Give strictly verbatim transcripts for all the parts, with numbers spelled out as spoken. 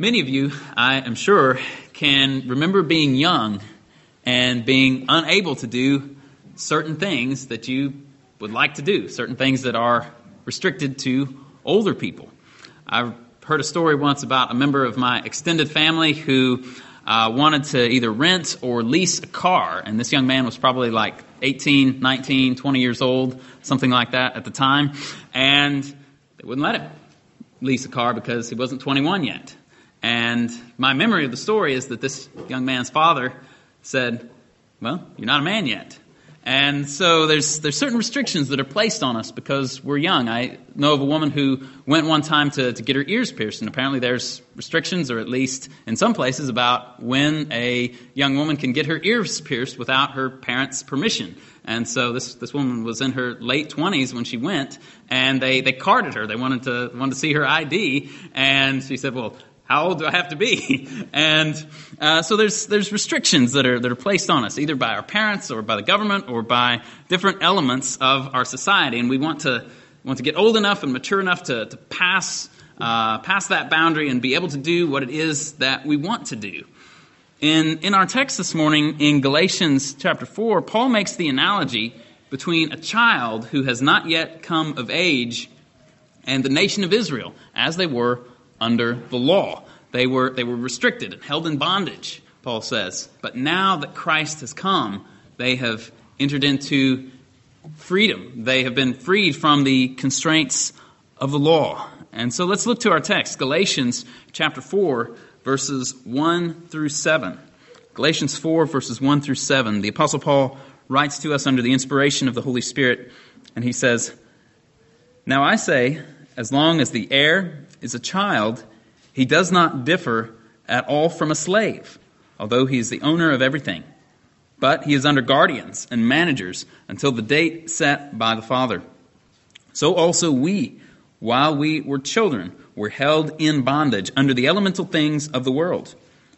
Many of you, I am sure, can remember being young and being unable to do certain things that you would like to do, certain things that are restricted to older people. I heard a story once about a member of my extended family who uh, wanted to either rent or lease a car, and this young man was probably like eighteen, nineteen, twenty years old, something like that at the time, and they wouldn't let him lease a car because he wasn't twenty-one yet. And my memory of the story is that this young man's father said, well, you're not a man yet. And so there's there's certain restrictions that are placed on us because we're young. I know of a woman who went one time to, to get her ears pierced, and apparently there's restrictions, or at least in some places, about when a young woman can get her ears pierced without her parents' permission. And so this this woman was in her late twenties when she went, and they, they carded her. They wanted to wanted to see her I D, and she said, well, how old do I have to be? And uh, so there's there's restrictions that are that are placed on us, either by our parents or by the government or by different elements of our society. And we want to want to get old enough and mature enough to to pass uh, pass that boundary and be able to do what it is that we want to do. In in our text this morning in Galatians chapter four, Paul makes the analogy between a child who has not yet come of age and the nation of Israel as they were under the law. They were they were restricted and held in bondage, Paul says. But now that Christ has come, they have entered into freedom. They have been freed from the constraints of the law. And so let's look to our text, Galatians chapter four, verses one through seven. Galatians four, verses one through seven. The Apostle Paul writes to us under the inspiration of the Holy Spirit, and he says, "Now I say, as long as the heir is a child, he does not differ at all from a slave, although he is the owner of everything. But he is under guardians and managers until the date set by the Father. So also we, while we were children, were held in bondage under the elemental things of the world.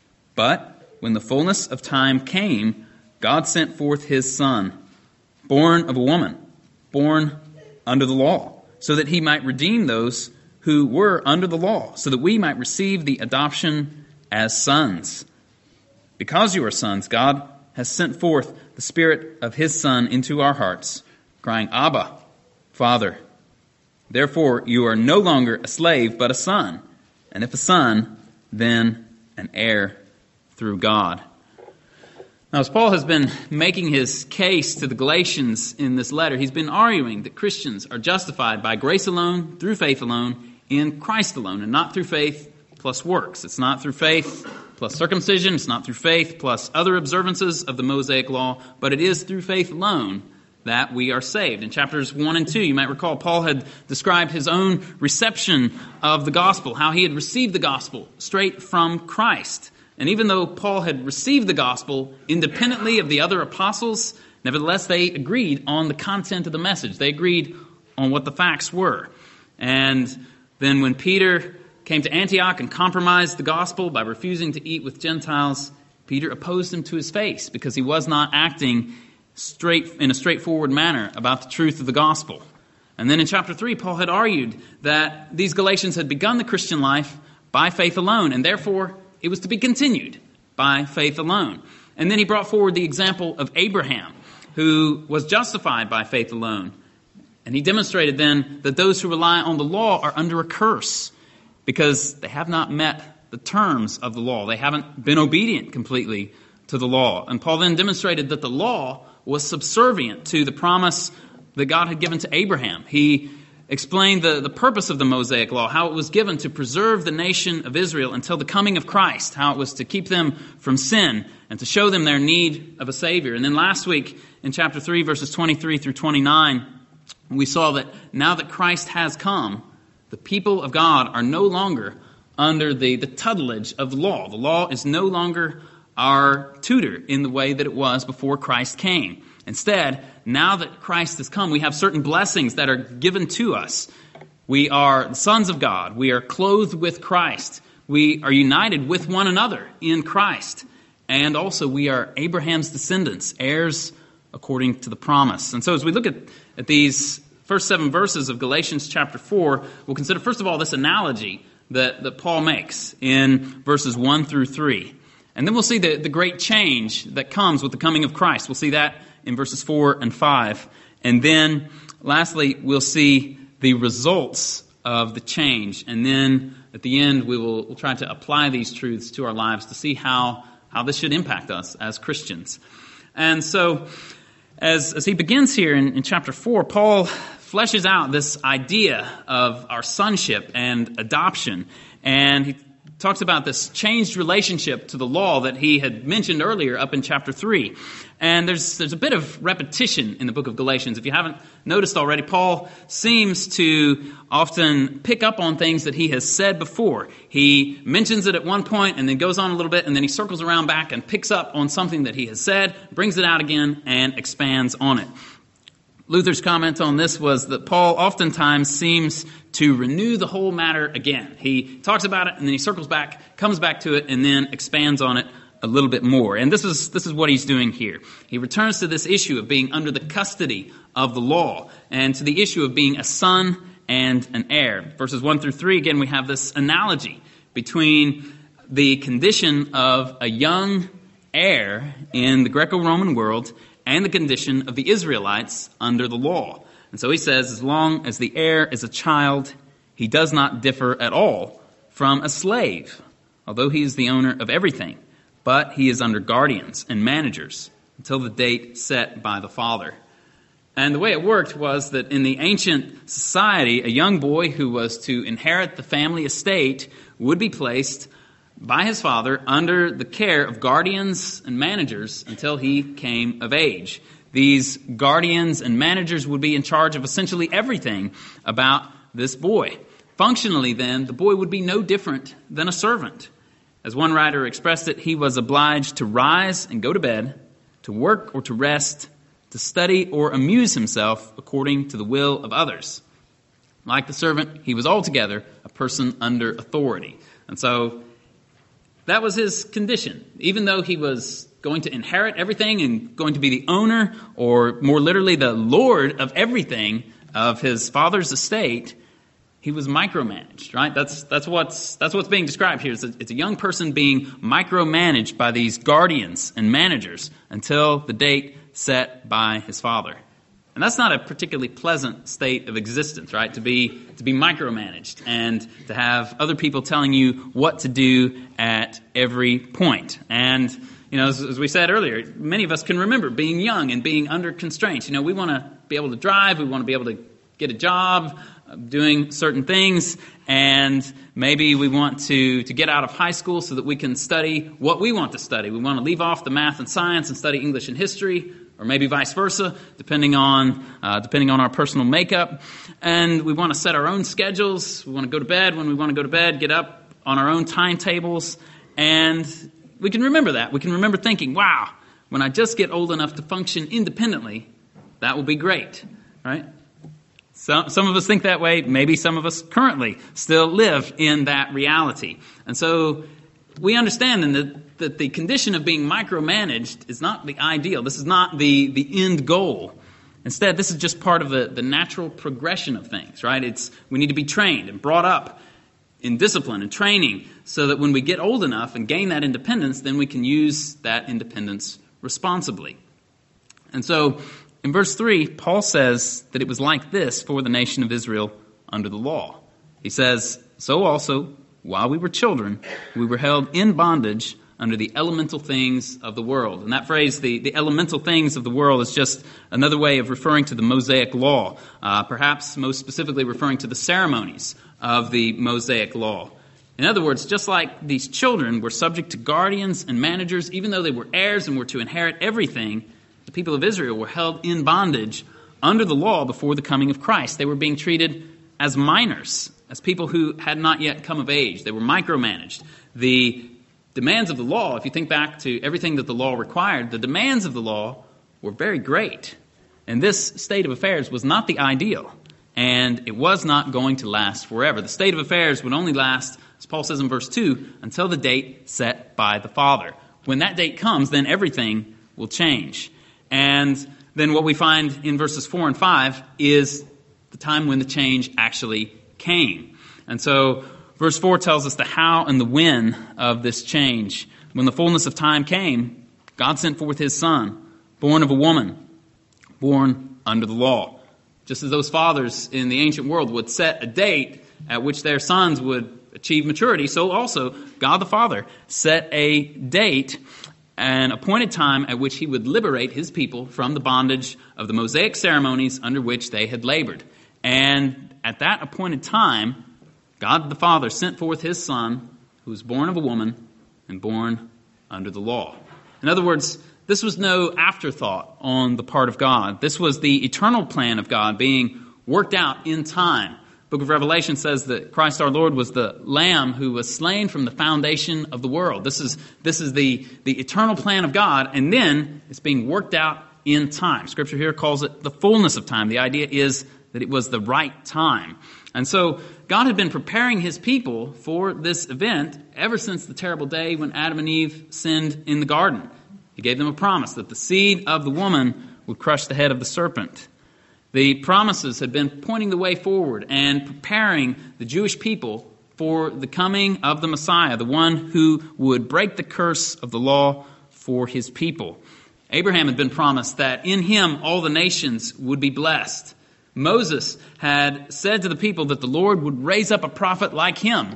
But when the fullness of time came, God sent forth his Son, born of a woman, born under the law, so that he might redeem those who were under the law, so that we might receive the adoption as sons. Because you are sons, God has sent forth the Spirit of his Son into our hearts, crying, Abba, Father. Therefore you are no longer a slave, but a son. And if a son, then an heir through God." Now, as Paul has been making his case to the Galatians in this letter, he's been arguing that Christians are justified by grace alone, through faith alone, in Christ alone, and not through faith plus works. It's not through faith plus circumcision. It's not through faith plus other observances of the Mosaic law, but it is through faith alone that we are saved. In chapters one and two, you might recall, Paul had described his own reception of the gospel, how he had received the gospel straight from Christ. And even though Paul had received the gospel independently of the other apostles, nevertheless they agreed on the content of the message. They agreed on what the facts were. And then when Peter came to Antioch and compromised the gospel by refusing to eat with Gentiles, Peter opposed him to his face because he was not acting straight in a straightforward manner about the truth of the gospel. And then in chapter three, Paul had argued that these Galatians had begun the Christian life by faith alone, and therefore it was to be continued by faith alone. And then he brought forward the example of Abraham, who was justified by faith alone. And he demonstrated then that those who rely on the law are under a curse because they have not met the terms of the law. They haven't been obedient completely to the law. And Paul then demonstrated that the law was subservient to the promise that God had given to Abraham. He explained the, the purpose of the Mosaic law, how it was given to preserve the nation of Israel until the coming of Christ, how it was to keep them from sin and to show them their need of a Savior. And then last week in chapter three, verses twenty-three through twenty-nine, we saw that now that Christ has come, the people of God are no longer under the, the tutelage of the law. The law is no longer our tutor in the way that it was before Christ came. Instead, now that Christ has come, we have certain blessings that are given to us. We are the sons of God. We are clothed with Christ. We are united with one another in Christ. And also we are Abraham's descendants, heirs according to the promise. And so as we look at, at these first seven verses of Galatians chapter four, we'll consider first of all this analogy that, that Paul makes in verses one through three. And then we'll see the, the great change that comes with the coming of Christ. We'll see that in verses four and five. And then, lastly, we'll see the results of the change. And then, at the end, we will we'll try to apply these truths to our lives to see how, how this should impact us as Christians. And so, as, as he begins here in, in chapter four, Paul fleshes out this idea of our sonship and adoption. And he talks about this changed relationship to the law that he had mentioned earlier up in chapter three. And there's there's a bit of repetition in the book of Galatians. If you haven't noticed already, Paul seems to often pick up on things that he has said before. He mentions it at one point and then goes on a little bit, and then he circles around back and picks up on something that he has said, brings it out again, and expands on it. Luther's comment on this was that Paul oftentimes seems to renew the whole matter again. He talks about it and then he circles back, comes back to it, and then expands on it a little bit more. And this is this is what he's doing here. He returns to this issue of being under the custody of the law and to the issue of being a son and an heir. Verses one through three, again, we have this analogy between the condition of a young heir in the Greco-Roman world and the condition of the Israelites under the law. And so he says, as long as the heir is a child, he does not differ at all from a slave, although he is the owner of everything. But he is under guardians and managers until the date set by the father. And the way it worked was that in the ancient society, a young boy who was to inherit the family estate would be placed by his father under the care of guardians and managers until he came of age. These guardians and managers would be in charge of essentially everything about this boy. Functionally, then, the boy would be no different than a servant. As one writer expressed it, he was obliged to rise and go to bed, to work or to rest, to study or amuse himself according to the will of others. Like the servant, he was altogether a person under authority. And so that was his condition. Even though he was going to inherit everything and going to be the owner, or more literally the lord of everything of his father's estate, he was micromanaged, right? That's that's what's that's what's being described here. It's a, it's a young person being micromanaged by these guardians and managers until the date set by his father. And that's not a particularly pleasant state of existence, right? To be to be micromanaged and to have other people telling you what to do at every point. And, you know, as, as we said earlier, many of us can remember being young and being under constraints. You know, we want to be able to drive, we want to be able to get a job, uh, doing certain things, and maybe we want to, to get out of high school so that we can study what we want to study. We want to leave off the math and science and study English and history, or maybe vice versa, depending on uh, depending on our personal makeup. And we want to set our own schedules. We want to go to bed when we want to go to bed, get up on our own timetables. And we can remember that. We can remember thinking, wow, when I just get old enough to function independently, that will be great, right? Some, some of us think that way. Maybe some of us currently still live in that reality. And so we understand then that, that the condition of being micromanaged is not the ideal. This is not the, the end goal. Instead, this is just part of the, the natural progression of things, right? It's we need to be trained and brought up in discipline and training so that when we get old enough and gain that independence, then we can use that independence responsibly. And so in verse three, Paul says that it was like this for the nation of Israel under the law. He says, so also, while we were children, we were held in bondage under the elemental things of the world. And that phrase, the, the elemental things of the world, is just another way of referring to the Mosaic law, uh, perhaps most specifically referring to the ceremonies of the Mosaic law. In other words, just like these children were subject to guardians and managers, even though they were heirs and were to inherit everything, the people of Israel were held in bondage under the law before the coming of Christ. They were being treated as minors, as people who had not yet come of age. They were micromanaged. The demands of the law, if you think back to everything that the law required, the demands of the law were very great. And this state of affairs was not the ideal. And it was not going to last forever. The state of affairs would only last, as Paul says in verse two, until the date set by the Father. When that date comes, then everything will change. And then what we find in verses four and five is the time when the change actually came. And so verse four tells us the how and the when of this change. When the fullness of time came, God sent forth his Son, born of a woman, born under the law. Just as those fathers in the ancient world would set a date at which their sons would achieve maturity, so also God the Father set a date, an appointed time at which he would liberate his people from the bondage of the Mosaic ceremonies under which they had labored. And at that appointed time, God the Father sent forth his Son, who was born of a woman and born under the law. In other words, this was no afterthought on the part of God. This was the eternal plan of God being worked out in time. The book of Revelation says that Christ our Lord was the Lamb who was slain from the foundation of the world. This is, this is the, the eternal plan of God, and then it's being worked out in time. Scripture here calls it the fullness of time. The idea is that it was the right time. And so God had been preparing his people for this event ever since the terrible day when Adam and Eve sinned in the garden. He gave them a promise that the seed of the woman would crush the head of the serpent. The promises had been pointing the way forward and preparing the Jewish people for the coming of the Messiah, the one who would break the curse of the law for his people. Abraham had been promised that in him all the nations would be blessed. Moses had said to the people that the Lord would raise up a prophet like him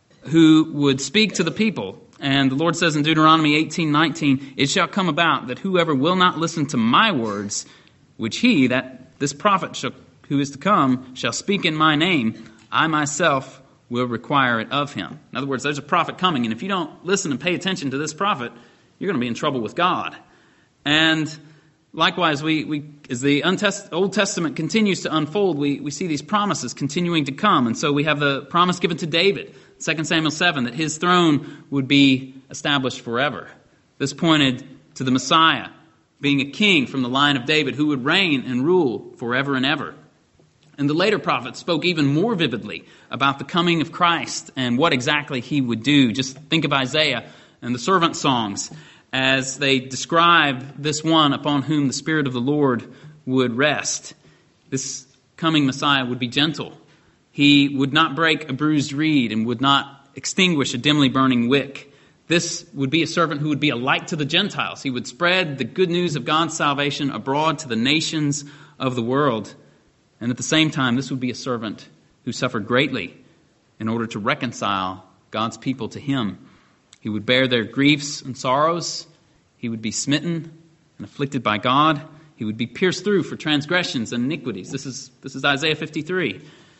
who would speak to the people. And the Lord says in Deuteronomy eighteen nineteen, "It shall come about that whoever will not listen to my words, which he," that this prophet shall, who is to come, "shall speak in my name, I myself will require it of him." In other words, there's a prophet coming, and if you don't listen and pay attention to this prophet, you're going to be in trouble with God. And likewise, we, we as the Untest, Old Testament continues to unfold, we, we see these promises continuing to come. And so we have the promise given to David, Second Samuel seven, that his throne would be established forever. This pointed to the Messiah being a king from the line of David who would reign and rule forever and ever. And the later prophets spoke even more vividly about the coming of Christ and what exactly he would do. Just think of Isaiah and the servant songs as they describe this one upon whom the Spirit of the Lord would rest. This coming Messiah would be gentle. He would not break a bruised reed and would not extinguish a dimly burning wick. This would be a servant who would be a light to the Gentiles. He would spread the good news of God's salvation abroad to the nations of the world. And at the same time, this would be a servant who suffered greatly in order to reconcile God's people to him. He would bear their griefs and sorrows. He would be smitten and afflicted by God. He would be pierced through for transgressions and iniquities. This is, this is Isaiah fifty-three.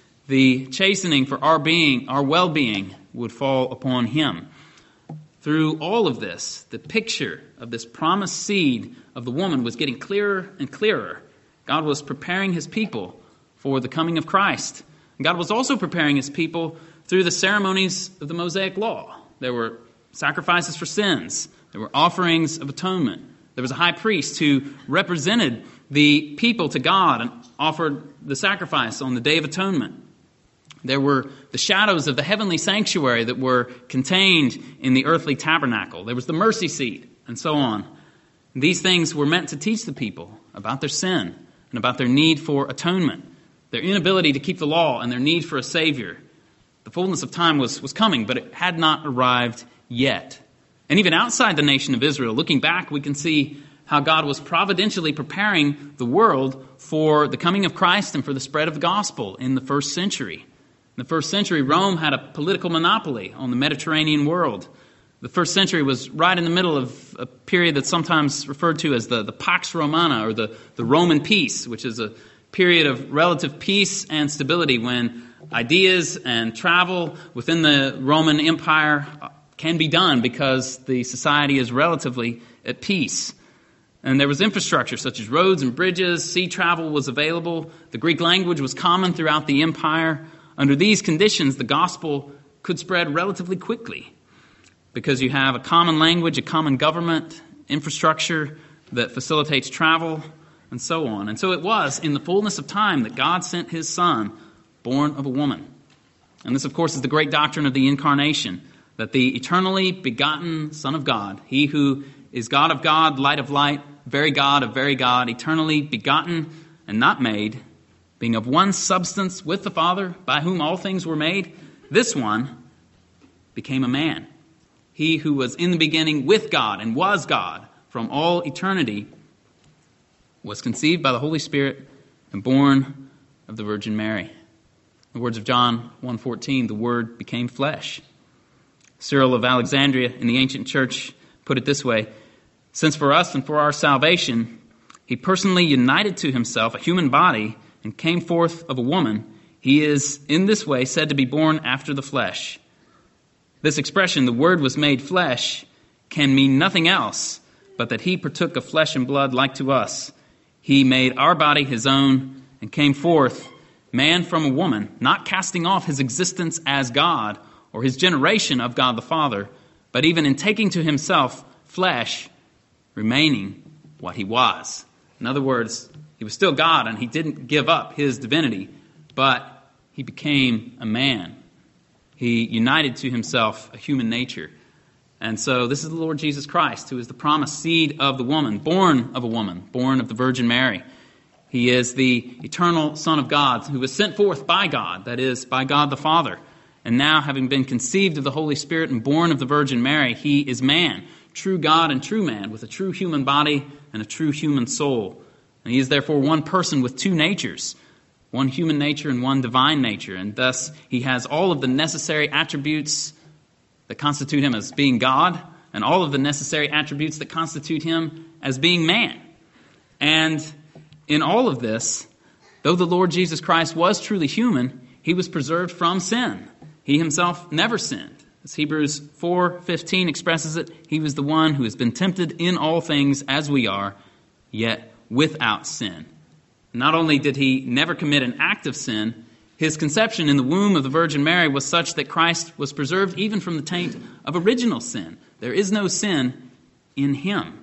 The chastening for our being, our well-being, would fall upon him. Through all of this, the picture of this promised seed of the woman was getting clearer and clearer. God was preparing his people for the coming of Christ. And God was also preparing his people through the ceremonies of the Mosaic Law. There were sacrifices for sins. There were offerings of atonement. There was a high priest who represented the people to God and offered the sacrifice on the Day of Atonement. There were the shadows of the heavenly sanctuary that were contained in the earthly tabernacle. There was the mercy seat, and so on. These things were meant to teach the people about their sin and about their need for atonement, their inability to keep the law and their need for a Savior. The fullness of time was, was coming, but it had not arrived yet. And even outside the nation of Israel, looking back, we can see how God was providentially preparing the world for the coming of Christ and for the spread of the gospel in the first century. In the first century, Rome had a political monopoly on the Mediterranean world. The first century was right in the middle of a period that's sometimes referred to as the, the Pax Romana, or the, the Roman peace, which is a period of relative peace and stability when ideas and travel within the Roman Empire can be done because the society is relatively at peace. And there was infrastructure such as roads and bridges, sea travel was available, the Greek language was common throughout the empire. Under these conditions, the gospel could spread relatively quickly because you have a common language, a common government, infrastructure that facilitates travel, and so on. And so it was in the fullness of time that God sent his Son, born of a woman. And this, of course, is the great doctrine of the incarnation, that the eternally begotten Son of God, he who is God of God, light of light, very God of very God, eternally begotten and not made, being of one substance with the Father, by whom all things were made, this one became a man. He who was in the beginning with God and was God from all eternity was conceived by the Holy Spirit and born of the Virgin Mary. In the words of John one fourteen, the Word became flesh. Cyril of Alexandria in the ancient church put it this way: since for us and for our salvation he personally united to himself a human body and came forth of a woman, he is in this way said to be born after the flesh. This expression, the Word was made flesh, can mean nothing else but that he partook of flesh and blood like to us. He made our body his own and came forth, man from a woman, not casting off his existence as God or his generation of God the Father, but even in taking to himself flesh, remaining what he was. In other words, he was still God and he didn't give up his divinity, but he became a man. He united to himself a human nature. And so this is the Lord Jesus Christ, who is the promised seed of the woman, born of a woman, born of the Virgin Mary. He is the eternal Son of God, who was sent forth by God, that is, by God the Father. And now, having been conceived of the Holy Spirit and born of the Virgin Mary, he is man, true God and true man, with a true human body and a true human soul. And he is therefore one person with two natures, one human nature and one divine nature. And thus, he has all of the necessary attributes that constitute him as being God, and all of the necessary attributes that constitute him as being man. And in all of this, though the Lord Jesus Christ was truly human, he was preserved from sin. He himself never sinned. As Hebrews four fifteen expresses it, he was the one who has been tempted in all things as we are, yet without sin. Not only did he never commit an act of sin, his conception in the womb of the Virgin Mary was such that Christ was preserved even from the taint of original sin. There is no sin in him.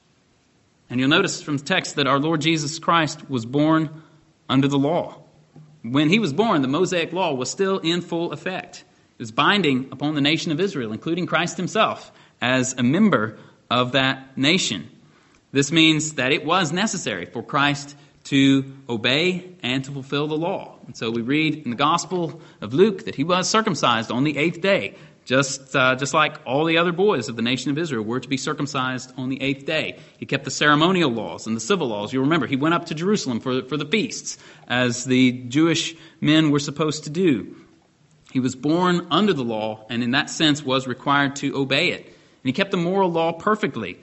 And you'll notice from the text that our Lord Jesus Christ was born under the law. When he was born, the Mosaic law was still in full effect. It was binding upon the nation of Israel, including Christ himself, as a member of that nation. This means that it was necessary for Christ to obey and to fulfill the law. And so we read in the Gospel of Luke that he was circumcised on the eighth day, just uh, just like all the other boys of the nation of Israel were to be circumcised on the eighth day. He kept the ceremonial laws and the civil laws. You remember, he went up to Jerusalem for, for the feasts, as the Jewish men were supposed to do. He was born under the law, and in that sense was required to obey it. And he kept the moral law perfectly.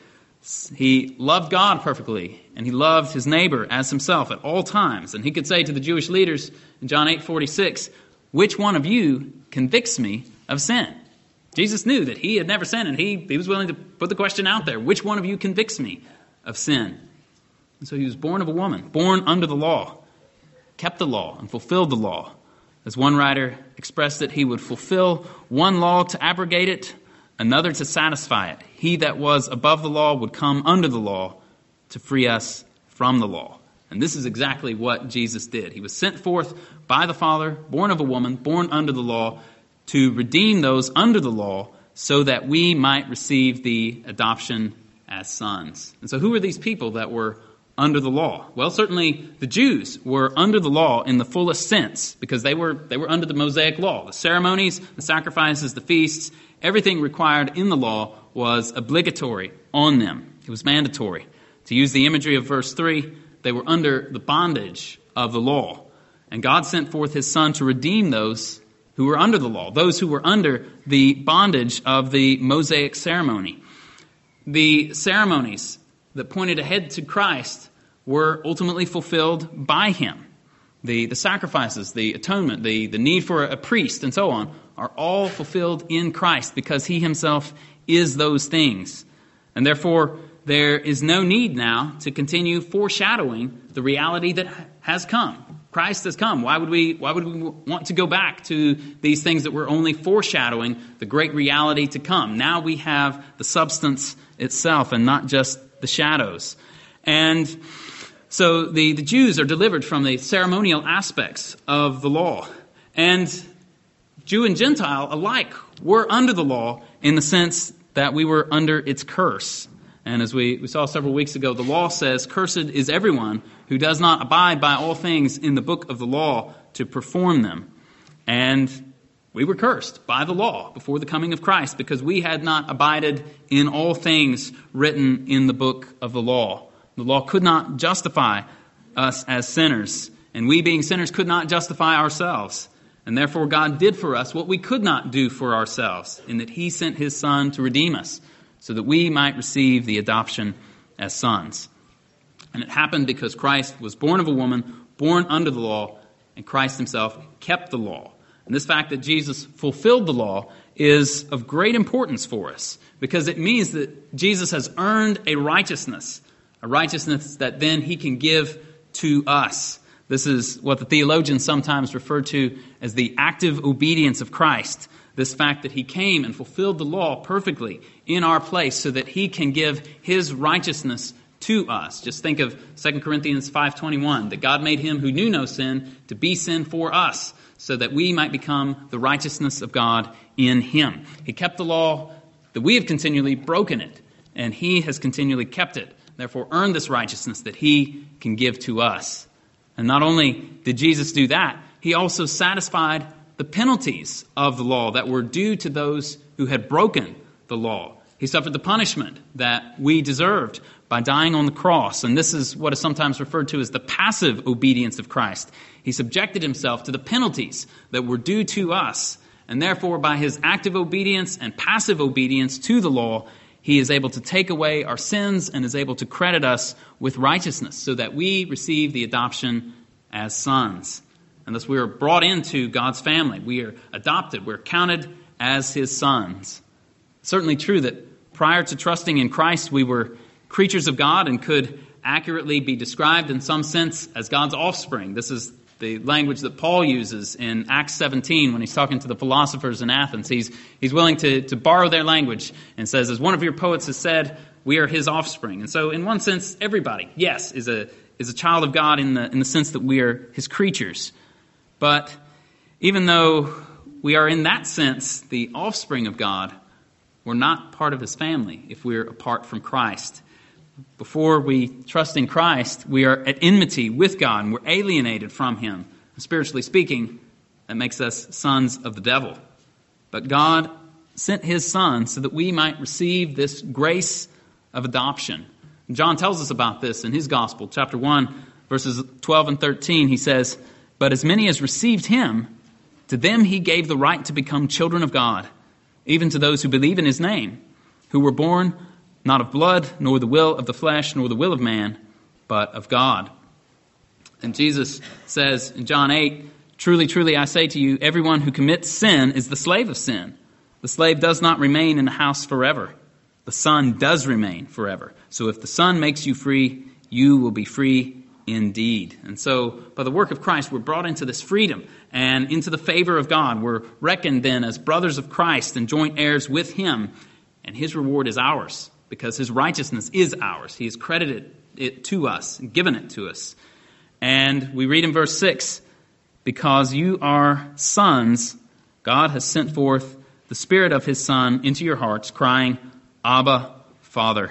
He loved God perfectly, and he loved his neighbor as himself at all times. And he could say to the Jewish leaders in John eight forty-six, "Which one of you convicts me of sin?" Jesus knew that he had never sinned, and he, he was willing to put the question out there, which one of you convicts me of sin? And so he was born of a woman, born under the law, kept the law and fulfilled the law. As one writer expressed it, he would fulfill one law to abrogate it, another to satisfy it. He that was above the law would come under the law to free us from the law. And this is exactly what Jesus did. He was sent forth by the Father, born of a woman, born under the law, to redeem those under the law so that we might receive the adoption as sons. And so who were these people that were under the law? Well, certainly the Jews were under the law in the fullest sense, because they were they were under the Mosaic law. The ceremonies, the sacrifices, the feasts, everything required in the law was obligatory on them. It was mandatory. To use the imagery of verse three, they were under the bondage of the law. And God sent forth his Son to redeem those who were under the law, those who were under the bondage of the Mosaic ceremony. The ceremonies that pointed ahead to Christ were ultimately fulfilled by him. The, the sacrifices, the atonement, the, the need for a priest, and so on, are all fulfilled in Christ because he himself is those things. And therefore, there is no need now to continue foreshadowing the reality that has come. Christ has come. Why would we, why would we want to go back to these things that were only foreshadowing the great reality to come? Now we have the substance itself and not just the shadows. And so the, the Jews are delivered from the ceremonial aspects of the law. And Jew and Gentile alike were under the law in the sense that we were under its curse. And as we, we saw several weeks ago, the law says, "Cursed is everyone who does not abide by all things in the book of the law to perform them." And we were cursed by the law before the coming of Christ because we had not abided in all things written in the book of the law. The law could not justify us as sinners, and we being sinners could not justify ourselves. And therefore God did for us what we could not do for ourselves, in that he sent his Son to redeem us so that we might receive the adoption as sons. And it happened because Christ was born of a woman, born under the law, and Christ himself kept the law. And this fact that Jesus fulfilled the law is of great importance for us because it means that Jesus has earned a righteousness, a righteousness that then he can give to us. This is what the theologians sometimes refer to as the active obedience of Christ. This fact that he came and fulfilled the law perfectly in our place so that he can give his righteousness to us. Just think of Second Corinthians five twenty-one, that God made him who knew no sin to be sin for us so that we might become the righteousness of God in him. He kept the law, that we have continually broken it, and he has continually kept it. Therefore, earned this righteousness that he can give to us. And not only did Jesus do that, he also satisfied the penalties of the law that were due to those who had broken the law. He suffered the punishment that we deserved by dying on the cross. And this is what is sometimes referred to as the passive obedience of Christ. He subjected himself to the penalties that were due to us. And therefore, by his active obedience and passive obedience to the law, he is able to take away our sins and is able to credit us with righteousness so that we receive the adoption as sons. And thus we are brought into God's family. We are adopted. We're counted as his sons. It's certainly true that prior to trusting in Christ, we were creatures of God and could accurately be described in some sense as God's offspring. This is the language that Paul uses in Acts seventeen when he's talking to the philosophers in Athens. He's he's willing to, to borrow their language and says, as one of your poets has said, we are his offspring. And so in one sense, everybody, yes, is a is a child of God in the in the sense that we are his creatures. But even though we are in that sense the offspring of God, we're not part of his family if we're apart from Christ. Before we trust in Christ, we are at enmity with God and we're alienated from him. Spiritually speaking, that makes us sons of the devil. But God sent his Son so that we might receive this grace of adoption. John tells us about this in his gospel, chapter one, verses twelve and thirteen. He says, "But as many as received him, to them he gave the right to become children of God, even to those who believe in his name, who were born not of blood, nor the will of the flesh, nor the will of man, but of God." And Jesus says in John eight, "Truly, truly, I say to you, everyone who commits sin is the slave of sin. The slave does not remain in the house forever. The Son does remain forever. So if the Son makes you free, you will be free indeed." And so by the work of Christ, we're brought into this freedom and into the favor of God. We're reckoned then as brothers of Christ and joint heirs with him. And his reward is ours, because his righteousness is ours. He has credited it to us and given it to us. And we read in verse six, "Because you are sons, God has sent forth the Spirit of his Son into your hearts, crying, Abba, Father."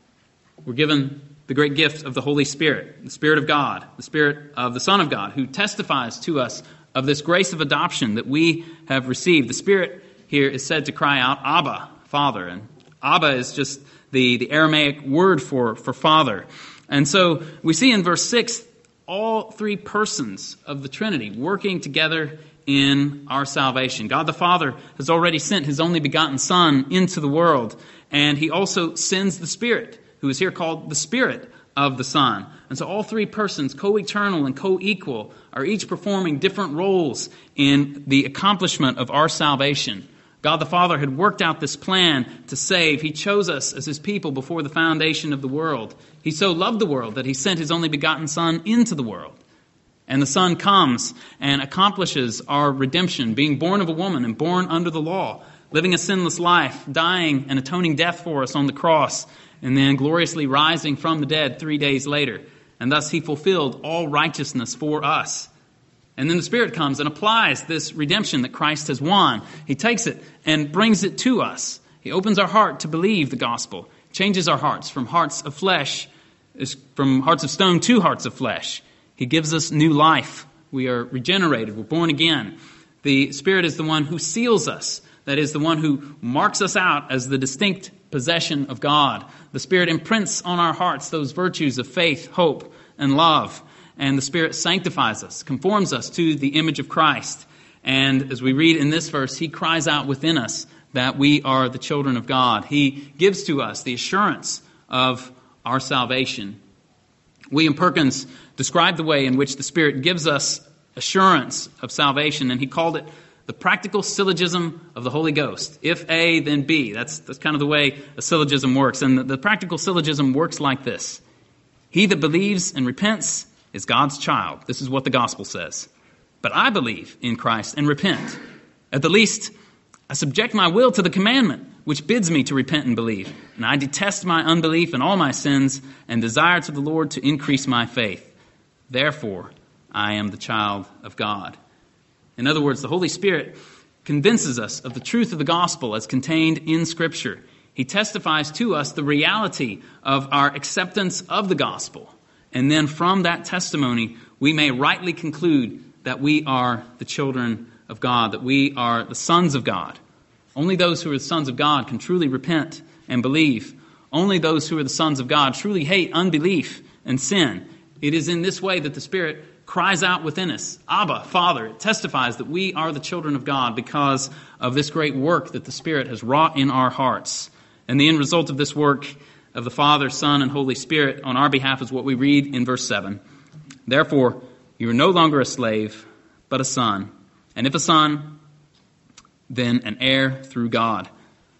We're given the great gift of the Holy Spirit, the Spirit of God, the Spirit of the Son of God, who testifies to us of this grace of adoption that we have received. The Spirit here is said to cry out, Abba, Father. And Abba is just the, the Aramaic word for, for father. And so we see in verse six, all three persons of the Trinity working together in our salvation. God the Father has already sent his only begotten Son into the world. And he also sends the Spirit, who is here called the Spirit of the Son. And so all three persons, co-eternal and co-equal, are each performing different roles in the accomplishment of our salvation. God the Father had worked out this plan to save. He chose us as his people before the foundation of the world. He so loved the world that he sent his only begotten Son into the world. And the Son comes and accomplishes our redemption, being born of a woman and born under the law, living a sinless life, dying and atoning death for us on the cross, and then gloriously rising from the dead three days later. And thus he fulfilled all righteousness for us. And then the Spirit comes and applies this redemption that Christ has won. He takes it and brings it to us. He opens our heart to believe the gospel, changes our hearts from hearts of flesh, from hearts of stone to hearts of flesh. He gives us new life. We are regenerated. We're born again. The Spirit is the one who seals us. That is the one who marks us out as the distinct possession of God. The Spirit imprints on our hearts those virtues of faith, hope, and love. And the Spirit sanctifies us, conforms us to the image of Christ. And as we read in this verse, He cries out within us that we are the children of God. He gives to us the assurance of our salvation. William Perkins described the way in which the Spirit gives us assurance of salvation, and he called it the practical syllogism of the Holy Ghost. If A, then B. That's, that's kind of the way a syllogism works. And the, the practical syllogism works like this. He that believes and repents is God's child. This is what the gospel says. But I believe in Christ and repent. At the least, I subject my will to the commandment, which bids me to repent and believe. And I detest my unbelief and all my sins, and desire to the Lord to increase my faith. Therefore, I am the child of God. In other words, the Holy Spirit convinces us of the truth of the gospel as contained in Scripture. He testifies to us the reality of our acceptance of the gospel. And then from that testimony, we may rightly conclude that we are the children of God, that we are the sons of God. Only those who are the sons of God can truly repent and believe. Only those who are the sons of God truly hate unbelief and sin. It is in this way that the Spirit cries out within us, Abba, Father. It testifies that we are the children of God because of this great work that the Spirit has wrought in our hearts. And the end result of this work of the Father, Son, and Holy Spirit on our behalf is what we read in verse seven. Therefore, you are no longer a slave, but a son. And if a son, then an heir through God.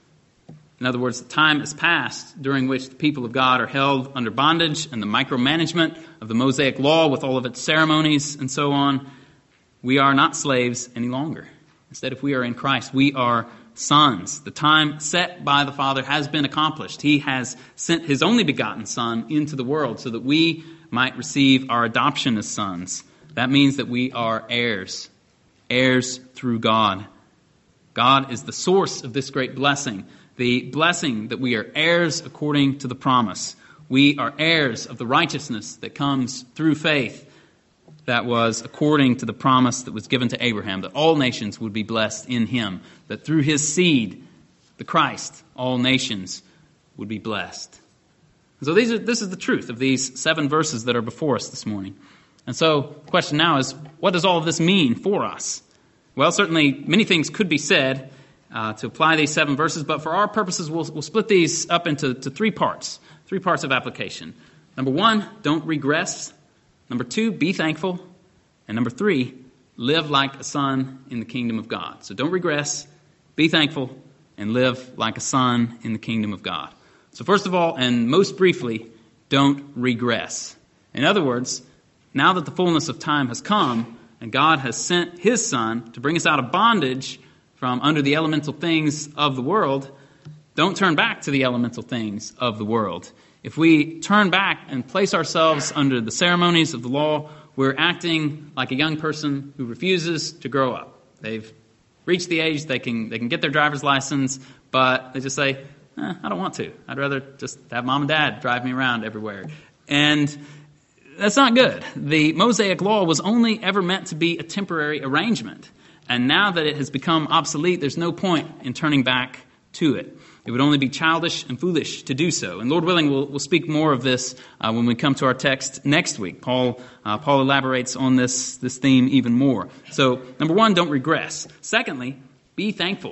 In other words, the time is past during which the people of God are held under bondage and the micromanagement of the Mosaic law with all of its ceremonies and so on. We are not slaves any longer. Instead, if we are in Christ, we are sons. The time set by the Father has been accomplished. He has sent His only begotten Son into the world so that we might receive our adoption as sons. That means that we are heirs, heirs through God. God is the source of this great blessing. The blessing that we are heirs according to the promise. We are heirs of the righteousness that comes through faith that was according to the promise that was given to Abraham, that all nations would be blessed in him, that through his seed, the Christ, all nations would be blessed. And so these are, this is the truth of these seven verses that are before us this morning. And so the question now is, what does all of this mean for us? Well, certainly many things could be said Uh, to apply these seven verses, but for our purposes, we'll, we'll split these up into to three parts, three parts of application. Number one, don't regress. Number two, be thankful. And number three, live like a son in the kingdom of God. So don't regress, be thankful, and live like a son in the kingdom of God. So first of all, and most briefly, don't regress. In other words, now that the fullness of time has come, and God has sent His Son to bring us out of bondage from under the elemental things of the world, don't turn back to the elemental things of the world. If we turn back and place ourselves under the ceremonies of the law, we're acting like a young person who refuses to grow up. They've reached the age they can they can get their driver's license, but they just say, eh, I don't want to. I'd rather just have mom and dad drive me around everywhere. And that's not good. The Mosaic law was only ever meant to be a temporary arrangement. And now that it has become obsolete, there's no point in turning back to it. It would only be childish and foolish to do so. And Lord willing, we'll, we'll speak more of this uh, when we come to our text next week. Paul uh, Paul elaborates on this, this theme even more. So, number one, don't regress. Secondly, be thankful.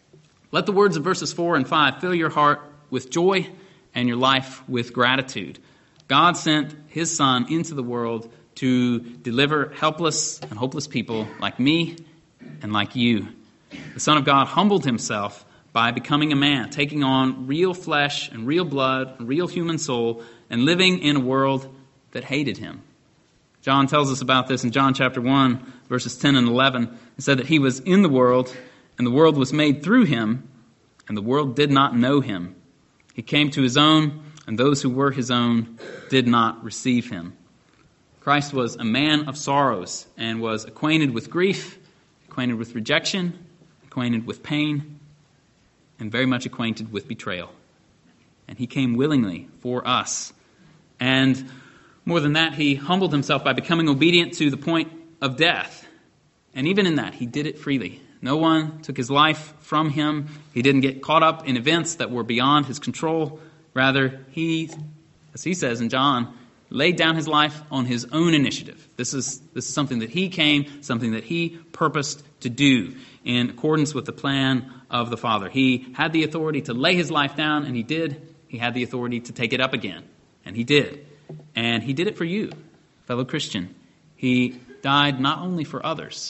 Let the words of verses four and five fill your heart with joy and your life with gratitude. God sent His Son into the world to deliver helpless and hopeless people like me and like you. The Son of God humbled Himself by becoming a man, taking on real flesh and real blood, and real human soul, and living in a world that hated Him. John tells us about this in John chapter one, verses ten and eleven. He said that He was in the world, and the world was made through Him, and the world did not know Him. He came to His own, and those who were His own did not receive Him. Christ was a man of sorrows and was acquainted with grief, acquainted with rejection, acquainted with pain, and very much acquainted with betrayal. And He came willingly for us. And more than that, He humbled Himself by becoming obedient to the point of death. And even in that, he did it freely. No one took his life from him. He didn't get caught up in events that were beyond his control. Rather, he, as he says in John, laid down his life on his own initiative. This is, this is something that he came, something that he purposed to do in accordance with the plan of the Father. He had the authority to lay his life down, and he did. He had the authority to take it up again, and he did. And he did it for you, fellow Christian. He died not only for others,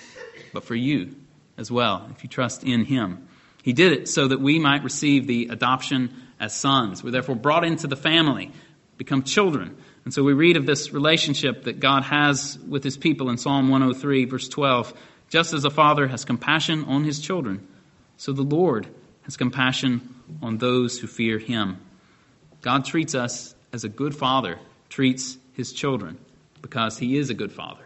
but for you as well, if you trust in him. He did it so that we might receive the adoption as sons. We're therefore brought into the family, become children. And so we read of this relationship that God has with his people in Psalm one oh three, verse twelve. Just as a father has compassion on his children, so the Lord has compassion on those who fear him. God treats us as a good father treats his children, because he is a good father.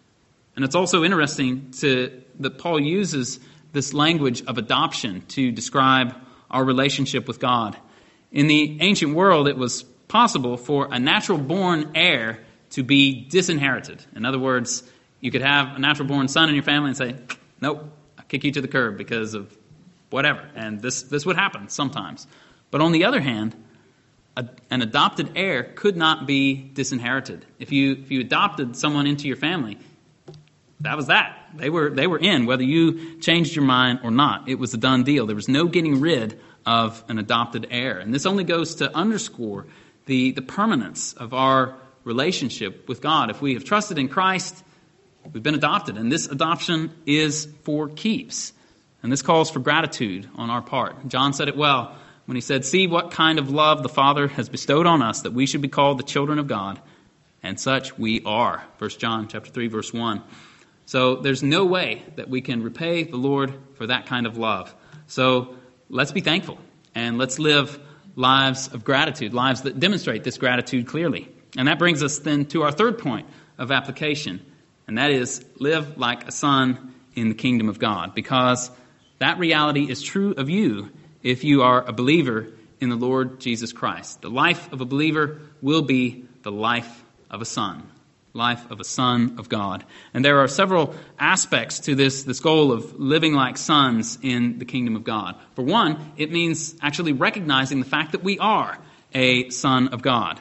And it's also interesting to, that Paul uses this language of adoption to describe our relationship with God. In the ancient world, it was possible for a natural-born heir to be disinherited. In other words, you could have a natural-born son in your family and say, nope, I'll kick you to the curb because of whatever. And this, this would happen sometimes. But on the other hand, a, an adopted heir could not be disinherited. If you if you adopted someone into your family, that was that. They were they were in, whether you changed your mind or not. It was a done deal. There was no getting rid of an adopted heir. And this only goes to underscore the, the permanence of our relationship with God. If we have trusted in Christ, we've been adopted. And this adoption is for keeps. And this calls for gratitude on our part. John said it well when he said, "See what kind of love the Father has bestowed on us, that we should be called the children of God. And such we are." First John chapter three, verse one. So there's no way that we can repay the Lord for that kind of love. So let's be thankful and let's live lives of gratitude, lives that demonstrate this gratitude clearly. And that brings us then to our third point of application, and that is live like a son in the kingdom of God, because that reality is true of you if you are a believer in the Lord Jesus Christ. The life of a believer will be the life of a son. Life of a son of God. And there are several aspects to this, this goal of living like sons in the kingdom of God. For one, it means actually recognizing the fact that we are a son of God.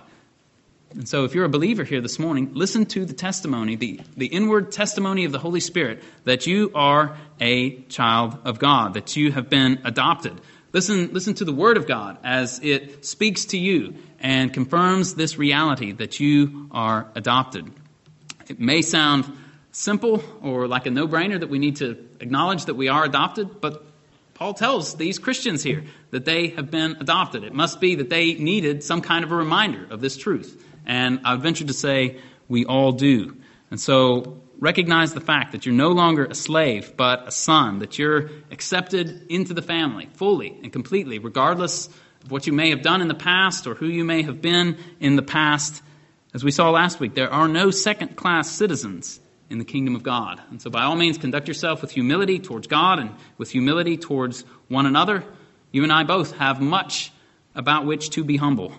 And so if you're a believer here this morning, listen to the testimony, the, the inward testimony of the Holy Spirit that you are a child of God, that you have been adopted. Listen, listen to the Word of God as it speaks to you and confirms this reality that you are adopted. It may sound simple or like a no-brainer that we need to acknowledge that we are adopted, but Paul tells these Christians here that they have been adopted. It must be that they needed some kind of a reminder of this truth. And I would venture to say we all do. And so recognize the fact that you're no longer a slave, but a son, that you're accepted into the family fully and completely, regardless of what you may have done in the past or who you may have been in the past. As we saw last week, there are no second-class citizens in the kingdom of God. And so by all means, conduct yourself with humility towards God and with humility towards one another. You and I both have much about which to be humble.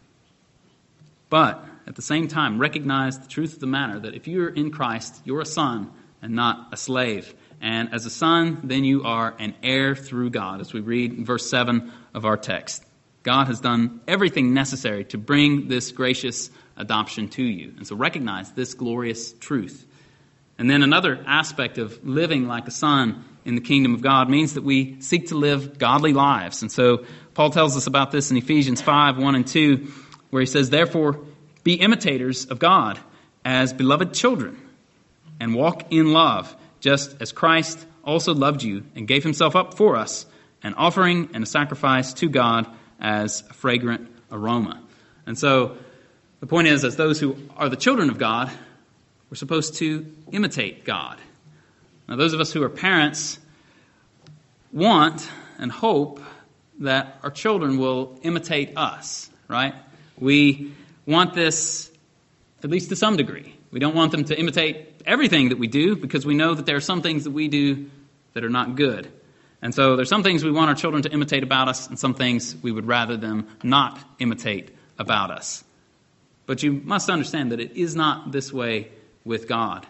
But at the same time, recognize the truth of the matter that if you're in Christ, you're a son and not a slave. And as a son, then you are an heir through God, as we read in verse seven of our text. God has done everything necessary to bring this gracious adoption to you. And so recognize this glorious truth. And then another aspect of living like a son in the kingdom of God means that we seek to live godly lives. And so Paul tells us about this in Ephesians five, one and two, where he says, "Therefore, be imitators of God as beloved children, and walk in love, just as Christ also loved you and gave himself up for us, an offering and a sacrifice to God as a fragrant aroma." And so the point is, as those who are the children of God, we're supposed to imitate God. Now, those of us who are parents want and hope that our children will imitate us, right? We want this, at least to some degree. We don't want them to imitate everything that we do, because we know that there are some things that we do that are not good. And so there's some things we want our children to imitate about us, and some things we would rather them not imitate about us. But you must understand that it is not this way with God.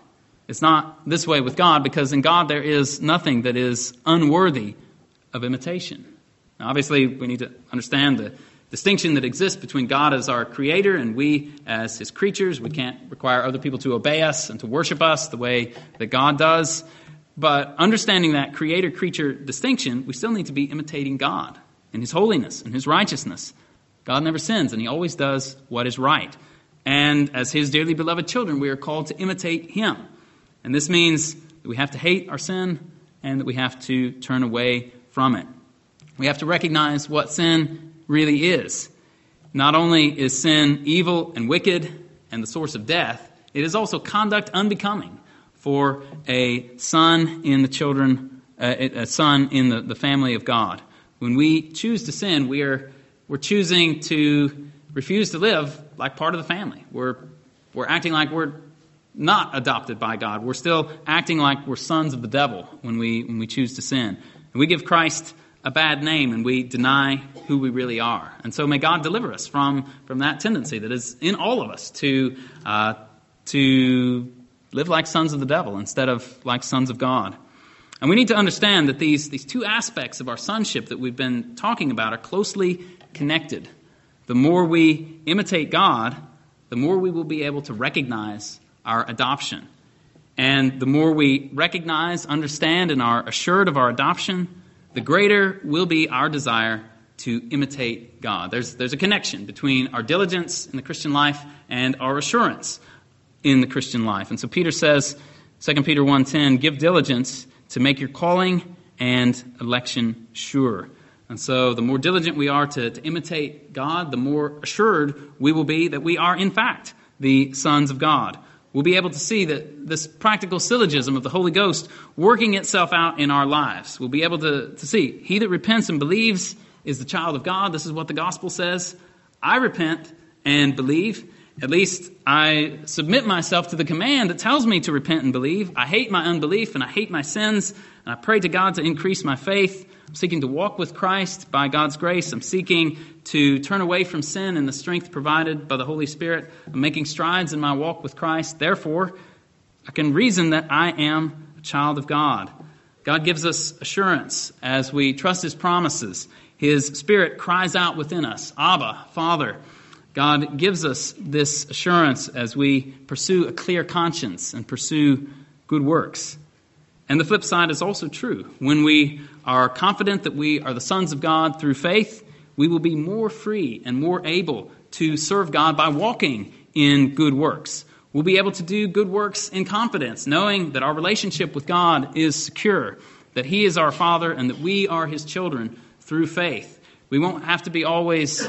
It's not this way with God, because in God there is nothing that is unworthy of imitation. Now, obviously, we need to understand the distinction that exists between God as our creator and we as his creatures. We can't require other people to obey us and to worship us the way that God does. But understanding that creator-creature distinction, we still need to be imitating God in his holiness and his righteousness. God never sins, and he always does what is right. And as his dearly beloved children, we are called to imitate him. And this means that we have to hate our sin and that we have to turn away from it. We have to recognize what sin really is. Not only is sin evil and wicked and the source of death, it is also conduct unbecoming for a son in the children, uh, a son in the, the family of God. When we choose to sin, we are we're choosing to refuse to live like part of the family. We're we're acting like we're not adopted by God. We're still acting like we're sons of the devil when we when we choose to sin. And we give Christ a bad name and we deny who we really are. And so may God deliver us from, from that tendency that is in all of us to uh, to live like sons of the devil instead of like sons of God. And we need to understand that these, these two aspects of our sonship that we've been talking about are closely connected. The more we imitate God, the more we will be able to recognize our adoption. And the more we recognize, understand, and are assured of our adoption, the greater will be our desire to imitate God. There's, there's a connection between our diligence in the Christian life and our assurance in the Christian life. And so Peter says, Second Peter one ten, give diligence to make your calling and election sure. And so the more diligent we are to, to imitate God, the more assured we will be that we are, in fact, the sons of God. We'll be able to see that this practical syllogism of the Holy Ghost working itself out in our lives. We'll be able to, to see, he that repents and believes is the child of God. This is what the gospel says. I repent and believe. At least I submit myself to the command that tells me to repent and believe. I hate my unbelief and I hate my sins. And I pray to God to increase my faith. I'm seeking to walk with Christ by God's grace. I'm seeking to turn away from sin and the strength provided by the Holy Spirit. I'm making strides in my walk with Christ. Therefore, I can reason that I am a child of God. God gives us assurance as we trust his promises. His Spirit cries out within us, Abba, Father. God gives us this assurance as we pursue a clear conscience and pursue good works. And the flip side is also true. When we are confident that we are the sons of God through faith, we will be more free and more able to serve God by walking in good works. We'll be able to do good works in confidence, knowing that our relationship with God is secure, that he is our Father and that we are his children through faith. We won't have to be always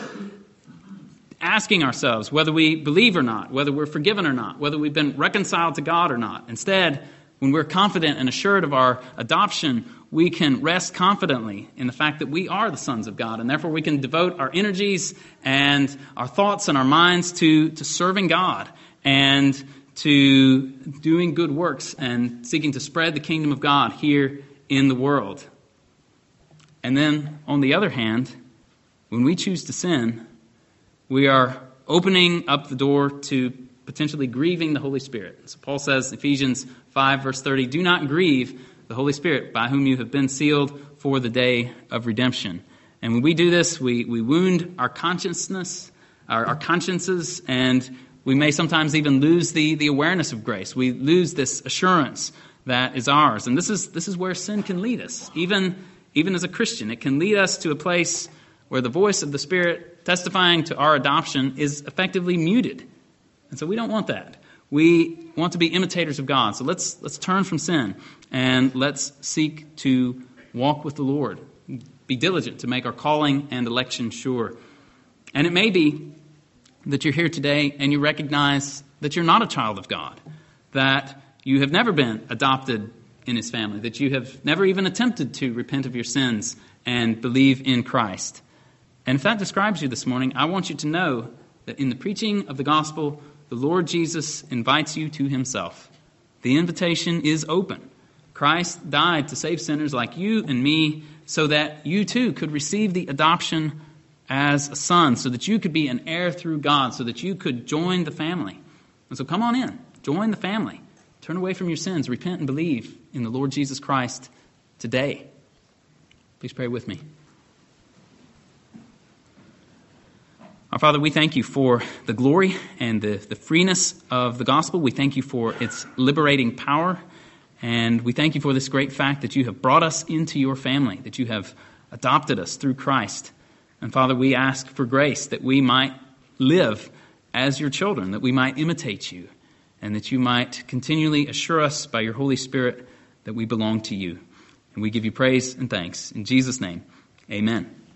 asking ourselves whether we believe or not, whether we're forgiven or not, whether we've been reconciled to God or not. Instead, when we're confident and assured of our adoption, we can rest confidently in the fact that we are the sons of God, and therefore we can devote our energies and our thoughts and our minds to, to serving God and to doing good works and seeking to spread the kingdom of God here in the world. And then, on the other hand, when we choose to sin, we are opening up the door to potentially grieving the Holy Spirit. So Paul says, Ephesians five, verse thirty, do not grieve the Holy Spirit, by whom you have been sealed for the day of redemption. And when we do this, we, we wound our consciousness, our, our consciences, and we may sometimes even lose the, the awareness of grace. We lose this assurance that is ours. And this is this is where sin can lead us. Even, even as a Christian, it can lead us to a place where the voice of the Spirit testifying to our adoption is effectively muted. And so we don't want that. We want to be imitators of God. So let's let's turn from sin and let's seek to walk with the Lord. Be diligent to make our calling and election sure. And it may be that you're here today and you recognize that you're not a child of God, that you have never been adopted in his family, that you have never even attempted to repent of your sins and believe in Christ. And if that describes you this morning, I want you to know that in the preaching of the gospel, the Lord Jesus invites you to himself. The invitation is open. Christ died to save sinners like you and me so that you too could receive the adoption as a son, so that you could be an heir through God, so that you could join the family. And so come on in, join the family. Turn away from your sins. Repent and believe in the Lord Jesus Christ today. Please pray with me. Our Father, we thank you for the glory and the, the freeness of the gospel. We thank you for its liberating power. And we thank you for this great fact that you have brought us into your family, that you have adopted us through Christ. And Father, we ask for grace that we might live as your children, that we might imitate you, and that you might continually assure us by your Holy Spirit that we belong to you. And we give you praise and thanks. In Jesus' name, amen.